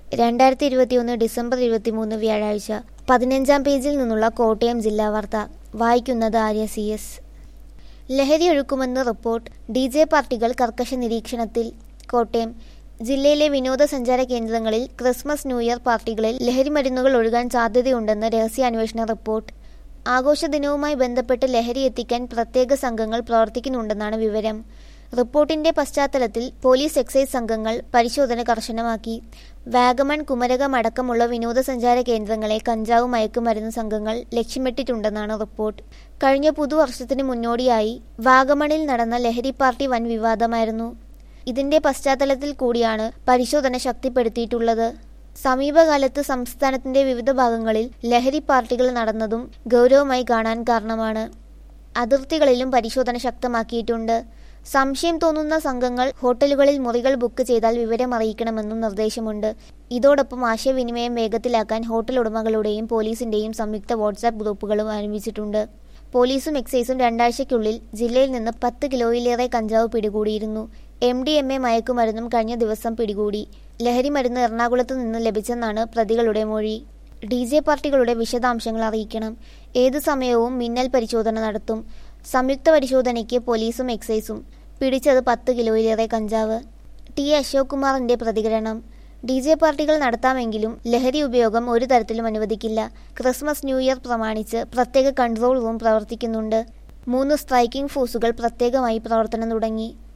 2021 December 23 വ്യാഴാഴ്ച 15-ാം പേജിൽ നിന്നുള്ള കോട്ടയം ജില്ലാ വാർത്ത. വായിക്കുന്നത് ആര്യ CS. ലഹരി ഒഴുക്കുമെന്ന് റിപ്പോർട്ട്. DJ പാർട്ടികൾ കർക്കശ നിരീക്ഷണത്തിൽ. കോട്ടയം ജില്ലയിലെ വിനോദസഞ്ചാര കേന്ദ്രങ്ങളിൽ ക്രിസ്മസ് ന്യൂ ഇയർ പാർട്ടികളിൽ ലഹരി മരുന്നുകൾ ഒഴുകാൻ സാധ്യതയുണ്ടെന്ന് രഹസ്യാന്വേഷണ റിപ്പോർട്ട്. ആഘോഷ ദിനവുമായി ബന്ധപ്പെട്ട് ലഹരി എത്തിക്കാൻ പ്രത്യേക സംഘങ്ങൾ പ്രവർത്തിക്കുന്നുണ്ടെന്നാണ് വിവരം. റിപ്പോർട്ടിന്റെ പശ്ചാത്തലത്തിൽ പോലീസ് എക്സൈസ് സംഘങ്ങൾ പരിശോധന കർശനമാക്കി. വാഗമൺ, കുമരകം അടക്കമുള്ള വിനോദസഞ്ചാര കേന്ദ്രങ്ങളെ കഞ്ചാവ് മയക്കുമരുന്ന് സംഘങ്ങൾ ലക്ഷ്യമിട്ടിട്ടുണ്ടെന്നാണ് റിപ്പോർട്ട്. കഴിഞ്ഞ പുതുവർഷത്തിന് മുന്നോടിയായി വാഗമണിൽ നടന്ന ലഹരി പാർട്ടി വൻ വിവാദമായിരുന്നു. ഇതിന്റെ പശ്ചാത്തലത്തിൽ കൂടിയാണ് പരിശോധന ശക്തിപ്പെടുത്തിയിട്ടുള്ളത്. സമീപകാലത്ത് സംസ്ഥാനത്തിന്റെ വിവിധ ഭാഗങ്ങളിൽ ലഹരി പാർട്ടികൾ നടന്നതും ഗൗരവമായി കാണാൻ കാരണമാണ്. അതിർത്തികളിലും പരിശോധന ശക്തമാക്കിയിട്ടുണ്ട്. സംശയം തോന്നുന്ന സംഘങ്ങൾ ഹോട്ടലുകളിൽ മുറികൾ ബുക്ക് ചെയ്താൽ വിവരം അറിയിക്കണമെന്നും നിർദ്ദേശമുണ്ട്. ഇതോടൊപ്പം ആശയവിനിമയം വേഗത്തിലാക്കാൻ ഹോട്ടൽ ഉടമകളുടെയും പോലീസിന്റെയും സംയുക്ത വാട്സാപ്പ് ഗ്രൂപ്പുകളും ആരംഭിച്ചിട്ടുണ്ട്. പോലീസും എക്സൈസും 2 ആഴ്ചയ്ക്കുള്ളിൽ ജില്ലയിൽ നിന്ന് 10 കിലോയിലേറെ കഞ്ചാവ് പിടികൂടിയിരുന്നു. MDMA മയക്കുമരുന്നും കഴിഞ്ഞ ദിവസം പിടികൂടി. ലഹരി മരുന്ന് എറണാകുളത്ത് നിന്ന് ലഭിച്ചെന്നാണ് പ്രതികളുടെ മൊഴി. DJ പാർട്ടികളുടെ വിശദാംശങ്ങൾ അറിയിക്കണം. ഏതു സമയവും മിന്നൽ പരിശോധന നടത്തും. സംയുക്ത പരിശോധനയ്ക്ക് പോലീസും എക്സൈസും. പിടിച്ചത് 10 കിലോയിലേറെ കഞ്ചാവ്. T. അശോക് കുമാറിന്റെ പ്രതികരണം. DJ പാർട്ടികൾ നടത്താമെങ്കിലും ലഹരി ഉപയോഗം ഒരു തരത്തിലും അനുവദിക്കില്ല. ക്രിസ്മസ് ന്യൂ ഇയർ പ്രമാണിച്ച് പ്രത്യേക കൺട്രോൾ റൂം പ്രവർത്തിക്കുന്നുണ്ട്. 3 സ്ട്രൈക്കിംഗ് ഫോഴ്സുകൾ പ്രത്യേകമായി പ്രവർത്തനം തുടങ്ങി.